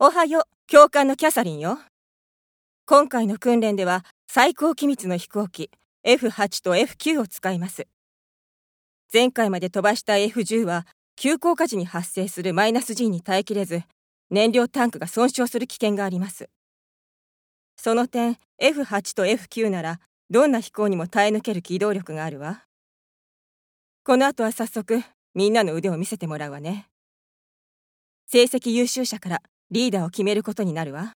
おはよう、教官のキャサリンよ。今回の訓練では最高機密の飛行機 F8 と F9 を使います。前回まで飛ばした F10 は急降下時に発生するマイナス G に耐えきれず、燃料タンクが損傷する危険があります。その点 F8 と F9 ならどんな飛行にも耐え抜ける機動力があるわ。この後は早速みんなの腕を見せてもらうわね。成績優秀者からリーダーを決めることになるわ。